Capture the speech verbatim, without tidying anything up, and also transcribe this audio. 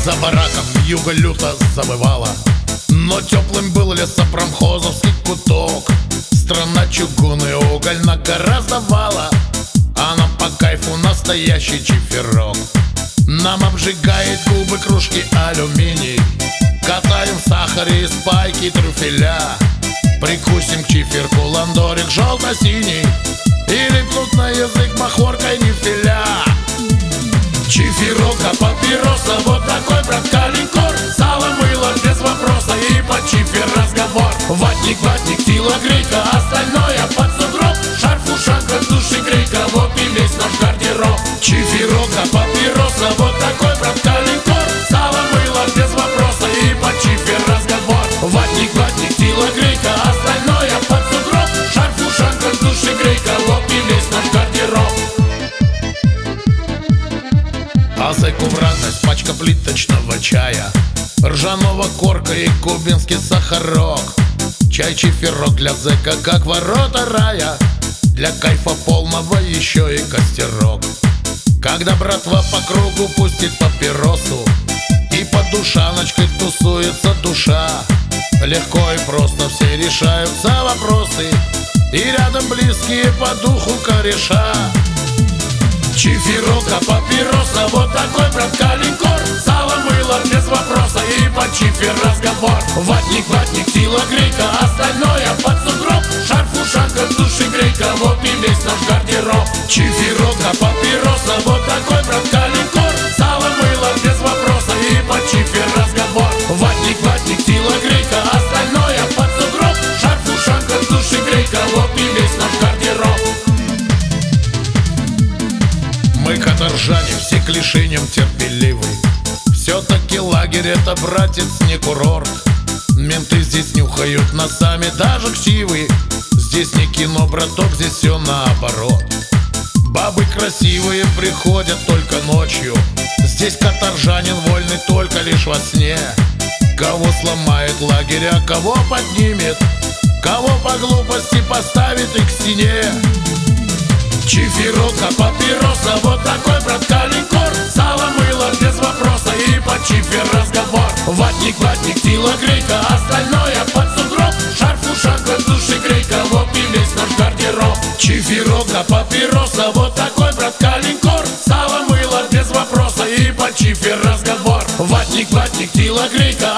За бараком вьюга люто завывала, но теплым был лесопромхозовский куток. Страна чугун и уголь на гораздо вала, а нам по кайфу настоящий чиферок. Нам обжигает губы кружки алюминий, катаем в сахаре из пайки трюфеля. Прикусим к чиферку ландорик желто-синий, или плут на язык махоркой нефиля. Чиферок, а папироса, вот такой, братка, линкор. Сало, мыло, без вопроса, и по чифер разговор. Ватник, ватник, телогрейка, остальное под сугроб. Шарф, ушанка, души, грейка, вот и весь наш гардероб. Чиферок, а папироса, вот такой, братка, линкор. Сало, мыло, без вопроса, и по чифер разговор. Ватник, ватник, телогрейка, остальное под сугроб. Шарф, ушанка, души, грейка, вот и весь наш гардероб. А зэку в радость пачка плиточного чая, ржаного корка и кубинский сахарок. Чай чиферок для зэка, как ворота рая, для кайфа полного еще и костерок. Когда братва по кругу пустит папиросу, и под душаночкой тусуется душа, легко и просто все решаются вопросы, и рядом близкие по духу кореша. Чиферок, а папироса, вот такой, братка, линкор. Сало, мыло, без вопроса, и по чифер разговор. Ватник, ватник, телогрейка, остальное под сугроб. Шарф, ушанка, души, грейка, вот и весь наш гардероб. Чиферок, а папироса, вот такой, братка, линкор. Сало, мыло, без вопроса, и по чифер разговор. Ватник, ватник, телогрейка, остальное под сугроб. Шарф, ушанка, души, грейка, вот и весь наш гардероб. Мы каторжане, все к лишениям терпеливы. Все-таки лагерь это, братец, не курорт. Менты здесь нюхают носами даже ксивы. Здесь не кино, браток, здесь все наоборот. Бабы красивые приходят только ночью. Здесь каторжанин вольный только лишь во сне. Кого сломает лагерь, а кого поднимет, кого по глупости поставит и к стене. Чиферок, а папироса, вот такой, братка, линкор. Сало, мыло, без вопроса, и по чифер разговор. Ватник, ватник, телогрейка, остальное под сугроб. Шарф, ушанка, души, грейка, вот и весь наш гардероб. Чиферок, а папироса, вот такой, братка, линкор. Сало, мыло, без вопроса, и по чифер разговор. Ватник, ватник, телогрейка,